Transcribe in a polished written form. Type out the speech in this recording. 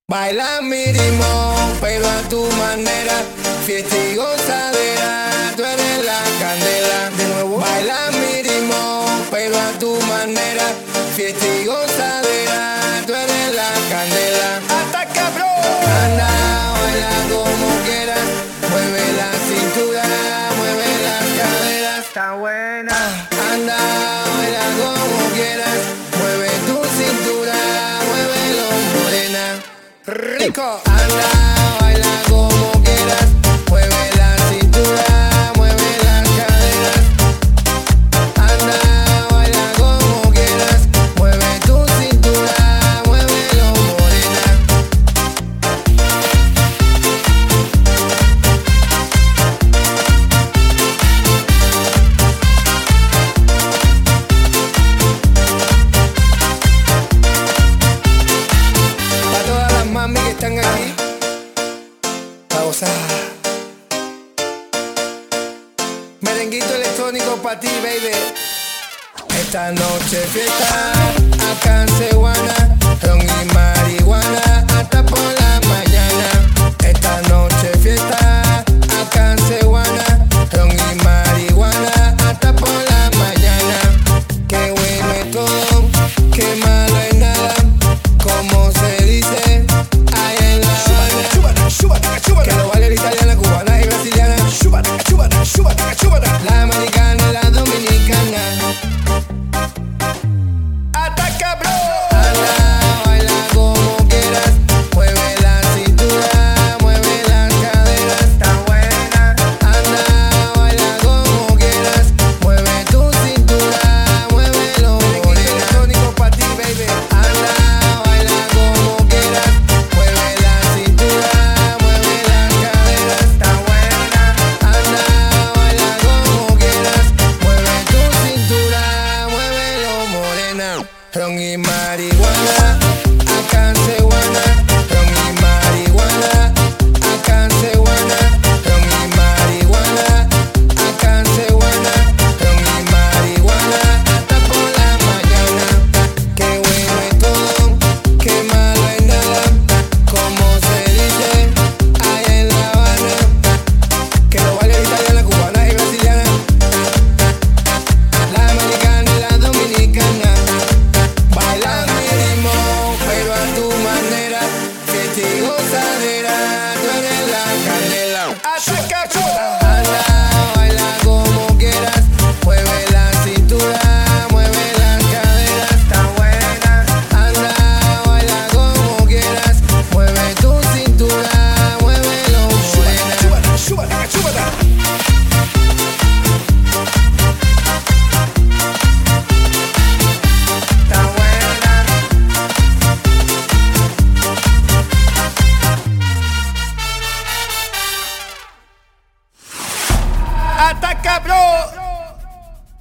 Baila mi ritmo, pero a tu manera, fiesta y gozadera, tú eres la candela. De nuevo. Baila mi ritmo, pero a tu manera, fiesta y gozadera, tú eres la candela. ¡Ataca, bro! Anda, baila como quieras, mueve la cintura, mueve las caderas. Está buena. Anda, baila como quieras, mueve tu cintura, muévelo morena. Rico. Anda, baila como quieras, mueve la cintura, mueve las caderas. Anda, baila como quieras, mueve tu cintura, muévelo morena. Pa' todas las mami que están aquí, pa' gozar. Merenguito electrónico pa' ti, baby. Esta noche fiesta, acá en Ceguana, ron y marihuana, hasta por la mañana. Esta noche fiesta, acá en Ceguana, ron y marihuana, hasta por la mañana. Qué bueno es todo, qué malo es nada, como se dice, ahí en La Habana. Que lo vale la italiana, cubana y brasiliana, la americana y la dominicana. ¡Ataca, bro! Anda, baila como quieras, mueve la cintura, mueve las caderas. Está buena. Anda, baila como quieras, mueve tu cintura, muévelo morena. Electrónico pa' ti, baby. Anda, baila como quieras, mueve la cintura, mueve las caderas. Está buena. Anda, baila como quieras, mueve tu cintura, muévelo morena. Ron y marihuana, acá en Ceguana, ron y marihuana, acá en Ceguana, ron y marihuana, acá en Ceguana, ron y marihuana, hasta por la mañana. Qué bueno es todo, qué malo es nada, como se dice, ahí en La Habana. Que lo vale la italiana, cubana y brasiliana, la americana y la dominicana. Baila mi ritmo, pero a tu manera, fiesta y gozadera, tú eres la candela. ¡Ataca, chula! Anda, baila como quieras, mueve la cintura, mueve las caderas. Está buena. Anda, baila como quieras, mueve tu cintura, muévelo morena. Está buena. ¡Ataca, bro!